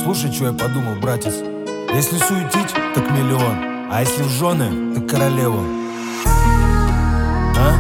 Слушай, что я подумал, братец. Если суетить, так миллион. А если в жены, так королеву. А?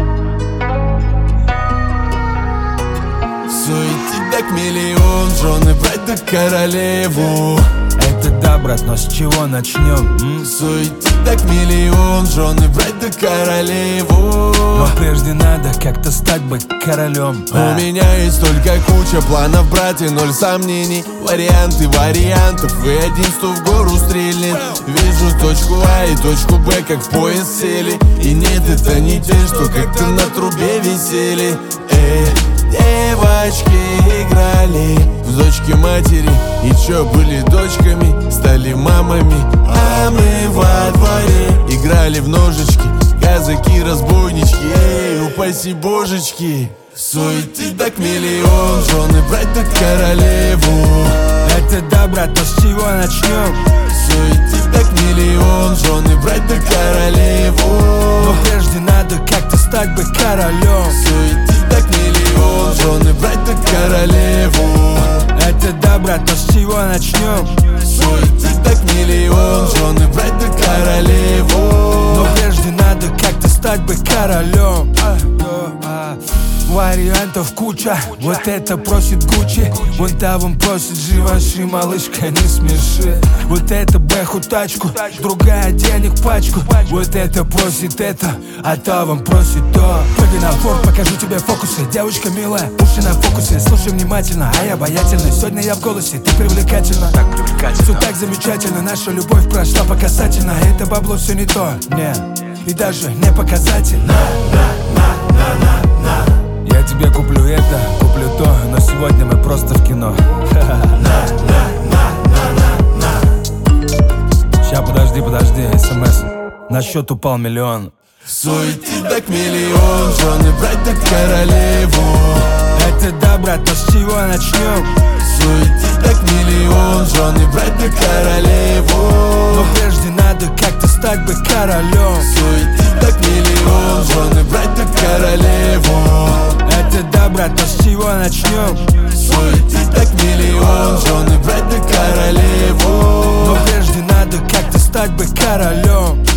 Суетить так миллион, жены брать так королеву. Это да, брат, но с чего начнем? Суетить так миллион, жены брать так королеву. Но прежде надо как-то стать бы королем. У меня есть только куча планов, брат, и ноль сомнений. Варианты вариантов, и один сто в гору стрельнет. Вижу точку А и точку Б, как в поезд сели. И нет, это не те, что как-то на трубе висели. Девочки играли в дочки матери, и чё, были дочками, стали мамами. А мы во дворе играли в ножички, казаки, разбойнички, упаси божечки. Суетить так миллион, жены брать так королеву. Это да, брат, но с чего начнем? Суетить так миллион, жены брать так королеву. Но прежде надо как-то стать бы королем. Суетить так миллион, жены брать так королеву. Это да, брат, но с чего начнем? Суетить так миллион, жены брать так королеву. Но прежде надо как-то стать бы королем. Вариантов куча, вот это просит Гуччи, вон там просит Живаши, малышка, не смеши. Вот это бэху тачку, другая денег пачку. Вот это просит это, а та вам просит то. Прыгай на форт, покажу тебе фокусы. Девочка милая, уши на фокусе, слушай внимательно, а я обаятельный. Сегодня я в голосе, ты привлекательна. Все так замечательно, наша любовь прошла по касательно. Это бабло все не то, не, и даже не показательно. Я тебе куплю это, куплю то, но сегодня мы просто в кино. Ща, подожди, СМС. На счет упал миллион. Суетить так миллион, жены брать так королеву. Это да, брат, но с чего начнем? Суетить так миллион, жены брать так королеву. Но прежде надо как-то стать бы королем. Суетить так миллион, жены брать так королеву. Это да, брат, но с чего начнем? Суетить так миллион, жены брать так королеву. Но прежде надо как-то стать бы королем.